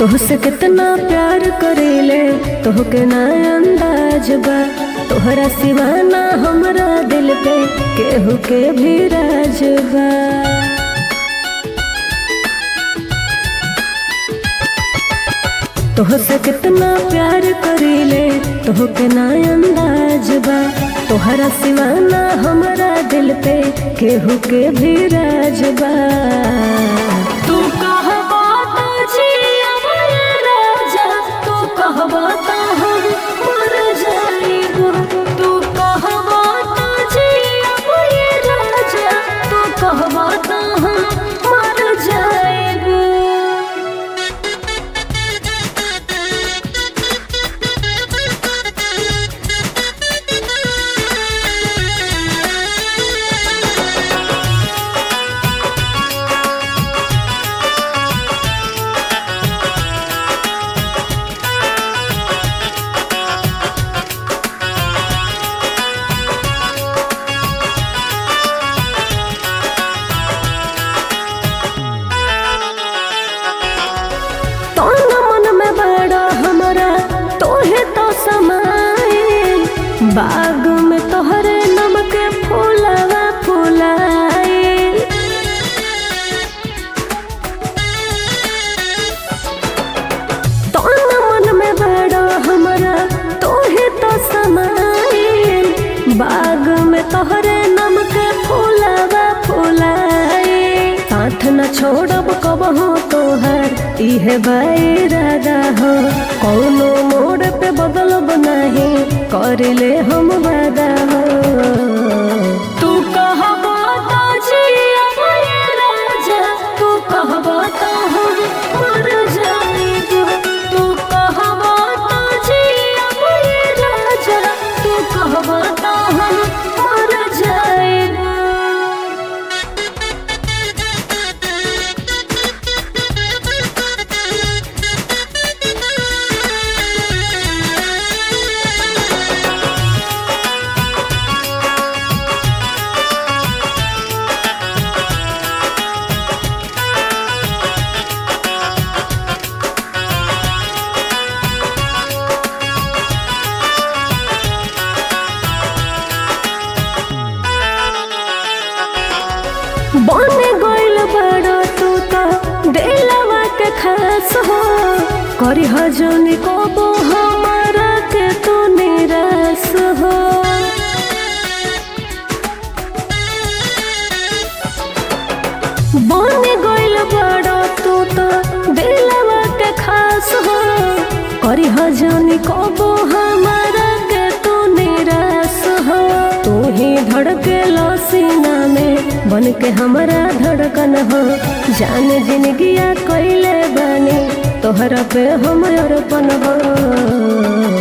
तोहसे कितना प्यार करेले तोहके ना अंदाज बा। तोहरा सिवा ना हमरा दिल पे केहू के भी राज बा। तोहसे कितना प्यार करेले तोहके ना अंदाज बा। तोहरा सिवा ना हमरा दिल पे केहू के भी राज बा। तू कहबा तो जियब ये राजा, तू कहबा तो हम मर जाइबो। तू कहबा तो जियब ये राजा, तू कहबा तो हम मर जाइबो। बाग में तोहरे नम के फूलवा फूलाए। तोन मन में बड़ा हमरा तोहे तो समाए। बाग में तोहरे नम के फूलवा फूलाए। साथ न छोड़ब कबहू तोहर इहे इरादा हो। कौनो मोड़ पे बदलब नहीं करले हम वादा हो। तू कहबा तो जियब ये राजा, तू कहबा तो हम मर जाइबो। तू कहबा तो जियब ये राजा, तू कहबा तो हम मर जाइबो। बने गइल बड़ा तू तो दिलवा के खास हो। करी हजनी कबो हमारा के तू निराश हो। बने गइल बड़ा तू तो दिलवा के खास हो। करी हजनी कबो हमारा के तू निराश हो। तू ही धड़के सीना में बन के हमारा धड़कन हो। जान जिंदगिया कइले बानी तोहरा पे हम अर्पण हो।